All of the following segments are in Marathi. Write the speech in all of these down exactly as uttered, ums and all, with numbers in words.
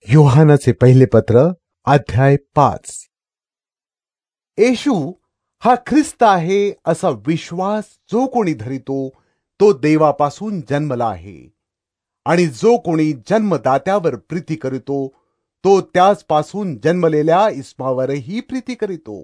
योहानाचे पहिले पत्र अध्याय पाच. येशू हा ख्रिस्त आहे असा विश्वास जो कोणी धरितो तो देवापासून जन्मला आहे, आणि जो कोणी जन्मदात्यावर प्रीती करीतो तो त्याचपासून जन्मलेल्या इस्मावरही प्रीती करीतो.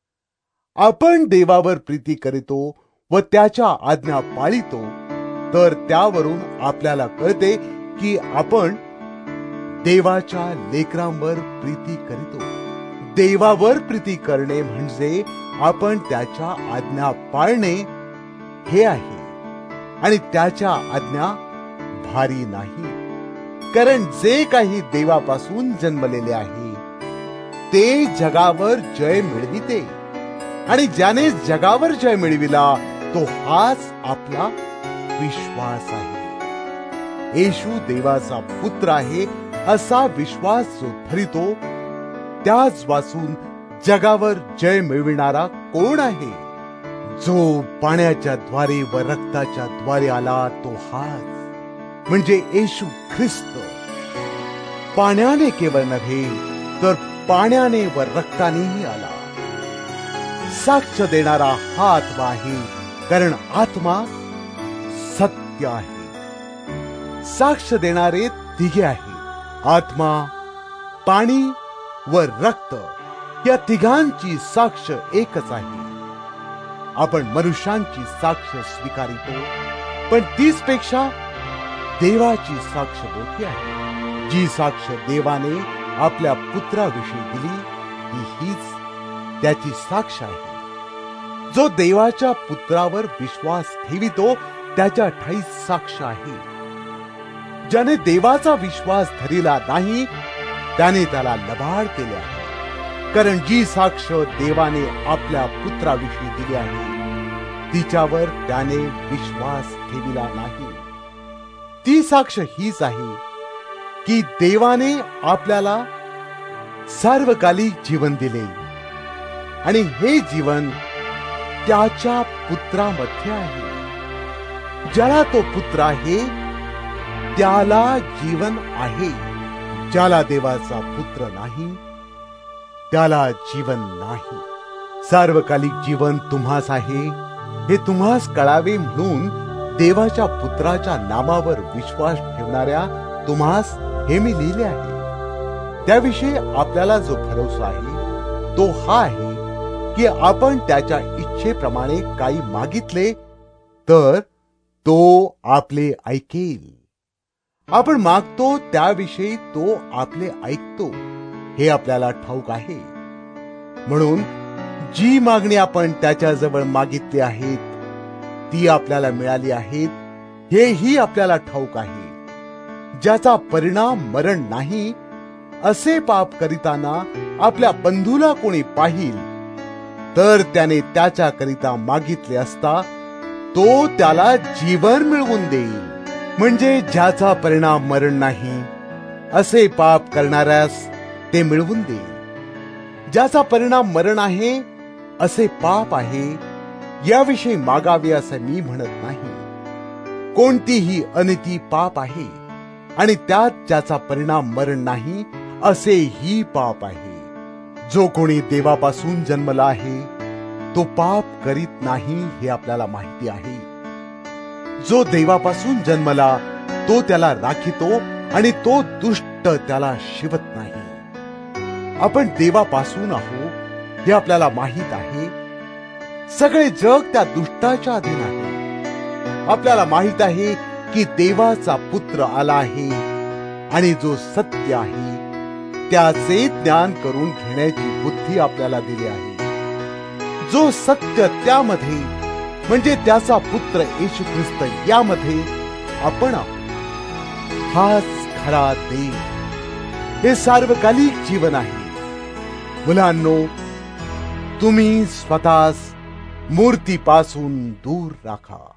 आपण देवावर प्रीती करीतो व त्याच्या आज्ञा पाळितो, तर त्यावरून आपल्याला कळते की आपण देवाच्या लेकरांवर प्रीती करीतो. देवावर प्रीती करणे म्हणजे आपण त्याच्या आज्ञा पाळणे हे आहे, आणि त्याच्या आज्ञा भारी नाही. कारण जे काही देवापासून जन्मलेले आहे ते जगावर जय मिळविते, आणि ज्याने जगावर जय मिळविला तो हाच आपला विश्वास आहे. येशू देवाचा पुत्र आहे असा विश्वास जो धरितो त्याच वाचून जगावर जय मिळविणारा कोण आहे? जो पाण्याच्या द्वारे व रक्ताच्या द्वारे आला तो हाच, म्हणजे येशू ख्रिस्त. पाण्याने केवळ नव्हे तर पाण्याने व रक्तानेही आला. साक्ष देणारा हा आत्मा आहे, कारण आत्मा सत्य आहे. साक्ष देणारे तिघे आहे, आत्मा, पाणी व रक्त. या तिघांची साक्ष एकच आहे. आपण मनुष्यांची साक्ष स्वीकारितो, पण तीच पेक्षा देवाची साक्ष मोठी आहे. जी साक्ष देवाने आपल्या पुत्राविषयी दिली ती हीच त्याची साक्ष आहे. जो देवाच्या पुत्रावर विश्वास ठेवितो त्याच्या ठाई साक्ष आहे. ज्याने देवाचा विश्वास धरिला नाही त्याने त्याला लबाड केले आहे, कारण जी साक्ष देवाने आपल्या पुत्राविषयी दिली आहे तिच्यावर त्याने विश्वास ठेविला नाही. ती साक्ष हीच आहे की देवाने आपल्याला सार्वकालिक जीवन दिले, आणि हे जीवन त्याच्या पुत्रामध्ये आहे. ज्याला तो पुत्र आहे त्याला जीवन आहे. ज्याला देवाचा पुत्र नाही त्याला जीवन नाही. सार्वकालिक जीवन तुम्हास आहे हे तुम्हास कळावे म्हणून देवाच्या पुत्राच्या नामावर विश्वास ठेवणाऱ्या तुम्हास हे मी लिहिले आहे. त्याविषयी आपल्याला जो भरोसा आहे तो हा आहे की आपण त्याच्या इच्छेप्रमाणे काही मागितले तर तो आपले ऐकेल. आपण मागतो त्याविषयी तो आपले ऐकतो हे आपल्याला ठाऊक आहे. म्हणून जी मागणी आपण त्याच्याजवळ मागितली आहेत ती आपल्याला मिळाली आहेत हेही आपल्याला ठाऊक आहे. ज्याचा परिणाम मरण नाही असे पाप करिताना आपल्या बंधूला कोणी पाहिल तर त्याने त्याच्या करिता मागितले असता तो त्याला जीवन मिळवून देईल. म्हणजे ज्याचा परिणाम मरण नाही असे पाप करणाऱ्यास ते मिळवून देईल. ज्याचा परिणाम मरण आहे असे पाप आहे याविषयी मागावे असं मी म्हणत नाही. कोणतीही अनिती पाप आहे, आणि त्यात ज्याचा परिणाम मरण नाही असेही पाप आहे. जो कोणी देवापासून जन्मला आहे तो पाप करीत नाही हे आपल्याला माहिती आहे. जो देवापासून जन्मला तो त्याला राखितो, आणि तो दुष्ट त्याला शिवत नाही. आपण देवापासून आहोत हे आपल्याला माहित आहे. सगळे जग त्या दुष्टाच्या अधीन आहे. आपल्याला माहित आहे की देवाचा पुत्र आला आहे, आणि जो सत्य आहे त्याचे ज्ञान करून घेण्याची बुद्धी आपल्याला दिली आहे. जो सत्य त्यामध्ये म्हणजे त्याचा पुत्र येशू ख्रिस्त यामध्ये आपण आहोत. हाच खरा देव. हे सार्वकालिक जीवन आहे. मुलांनो, तुम्ही स्वतःस मूर्तीपासून दूर राखा.